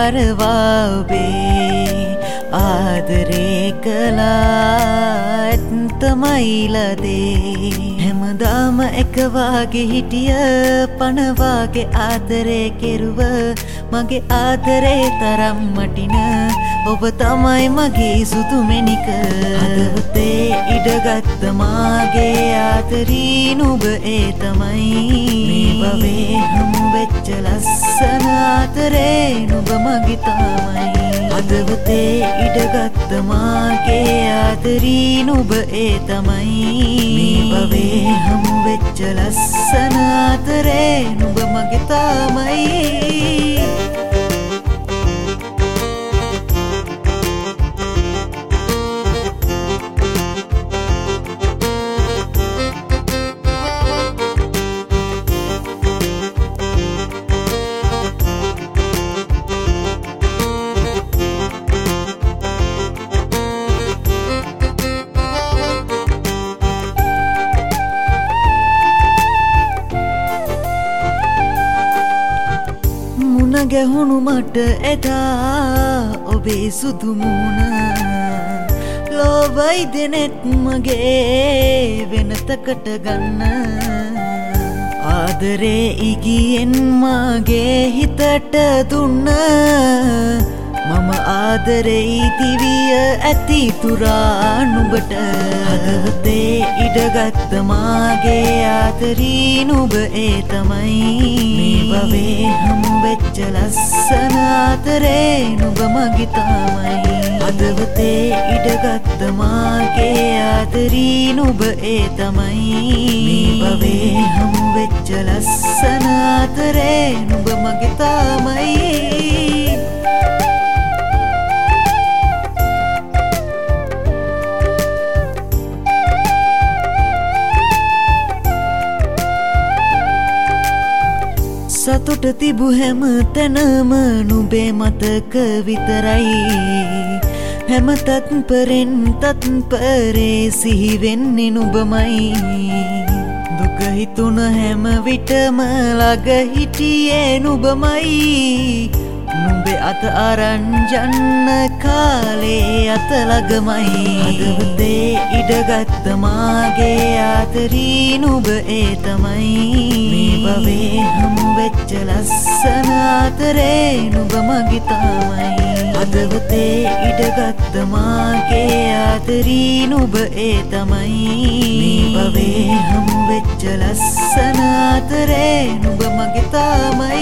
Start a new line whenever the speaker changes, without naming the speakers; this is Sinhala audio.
හරවා ඔබේ ආදරේ කළාත් තමයිලදේ හැමදාම එක වාගේ හිටිය පනවාගේ ආදරේ කෙරුව මගේ ආදරේ තරම් වටින ඔබ තමයි මගේ සුදුමෙනික හදවතේ ඉඩගත්ත මාගේ ආදරීන් ඔබ ඒ තමයි මේ භවයේ හමු වෙච්ච ලස්සන ආදරේ ඔබ මගේ තමයි හදවතේ ඉඩගත්ත මාගේ ආදරීන් ඔබ ඒ තමයි මේ භවයේ හමු වෙච්ච ලස්සන ආදරේ ඔබ මගේ තමයි ගැහුණු මට එදා ඔබේ සුදු මුණ ලෝවයි දෙනෙත් මගේ වෙනතකට ගන්න ආදරේ ඉගියෙන් මගේ හිතට දුන්න මම ආදරෙයි දිවිය ඇති තුරා නුඹට හදවතේ ඉඩගත්ත මාගේ ආදරීන් ඔබ ඒ තමයි මේ භවයේ හමු වෙච්ච ලස්සන ආදරේ ඔබ මගේ තමයි හදවතේ ඉඩගත්ත මාගේ ආදරීන් ඔබ ඒ තමයි මේ භවයේ හමු වෙච්ච ලස්සන ආදරේ ඔබ මගේ තමයි සතුට තිබු හැම තැනම නුඹේ මතක විතරයි හැම තත්පරෙන් තත්පරේ සිහි වෙන්නේ නුඹමයි දුක හිතුන හැම විටම ළඟ හිටියේ නුඹමයි නුඹේ අත අරන් යන්න කාලේ අත ළඟමයි හදවතේ ඉඩගත්ත මාගේ ආදරීන් ඔබ ඒ තමයි මේ භවයේ හමු වෙච්ච ලස්සන ආදරේ ඔබ මගේ තමයි හදවතේ ඉඩගත්ත මාගේ ආදරීන් ඔබ ඒ තමයි මේ භවයේ හමු වෙච්ච ලස්සන ආදරේ ඔබ මගේ තමයි